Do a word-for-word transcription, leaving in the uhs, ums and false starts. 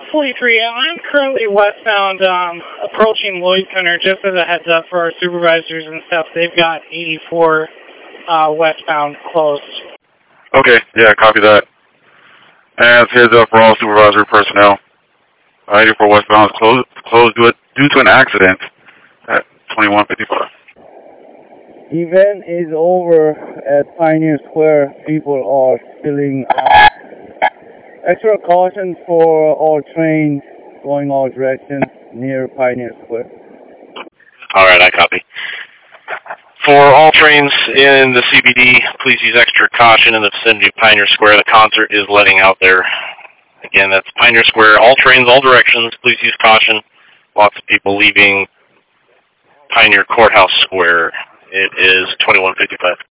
forty-three, I'm currently westbound, um, approaching Lloyd Center. Just as a heads up for our supervisors and stuff, they've got eighty-four uh, westbound closed. Okay, yeah, copy that. As heads up for all supervisory personnel, eighty-four westbound is closed, closed due, due to an accident at twenty-one fifty-five. Event is over at Pioneer Square. People are spilling out. Extra caution for all trains going all directions near Pioneer Square. All right, I copy. For all trains in the C B D, please use extra caution in the vicinity of Pioneer Square. The concert is letting out there. Again, that's Pioneer Square. All trains, all directions. Please use caution. Lots of people leaving Pioneer Courthouse Square. It is twenty-one fifty-five.